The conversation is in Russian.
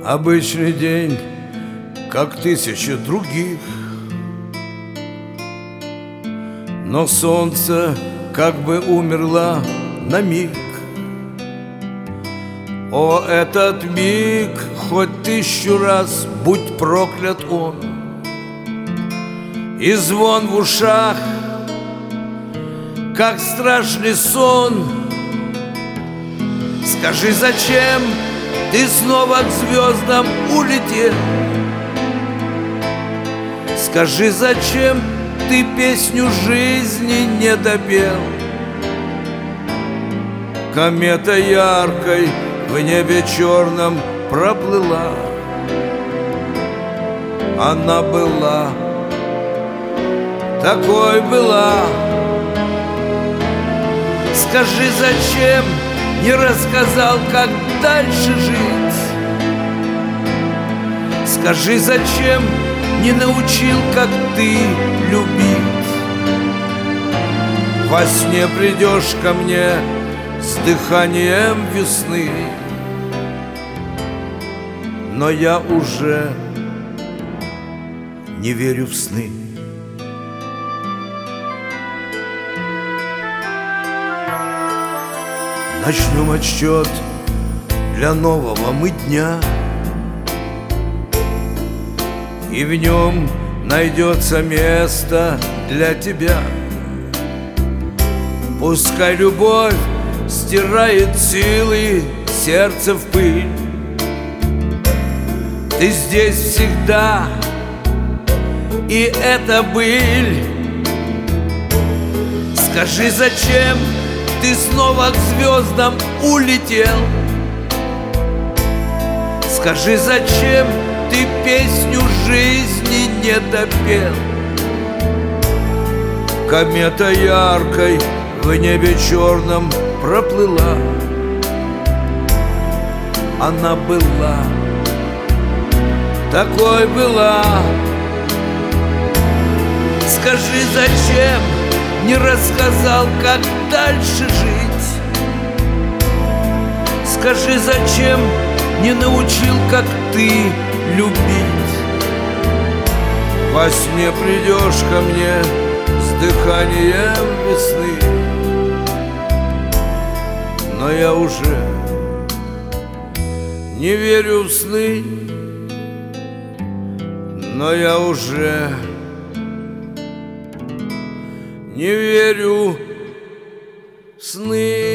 Обычный день, как тысячи других, но солнце как бы умерло на миг. О, этот миг, хоть 1000 раз будь проклят он, и звон в ушах, как страшный сон. Скажи, зачем ты снова к звездам улетел? Скажи, зачем ты песню жизни не допел? Комета яркой в небе черном проплыла. Она была, такой была. Скажи, зачем не рассказал, как дальше жить? Скажи, зачем не научил, как ты любить? Во сне придешь ко мне с дыханием весны, но я уже не верю в сны. Начнем отсчет для нового мы дня, и в нем найдется место для тебя. Пускай любовь стирает силы сердца в пыль, ты здесь всегда, и это быль. Скажи, зачем ты снова к звездам улетел? Скажи, зачем ты песню жизни не допел? Комета яркой в небе черном проплыла. Она была, такой была. Скажи, зачем не рассказал, как дальше жить? Скажи, зачем не научил, как ты любить? Во сне придешь ко мне с дыханием весны, но я уже не верю в сны, но я уже не верю в сны.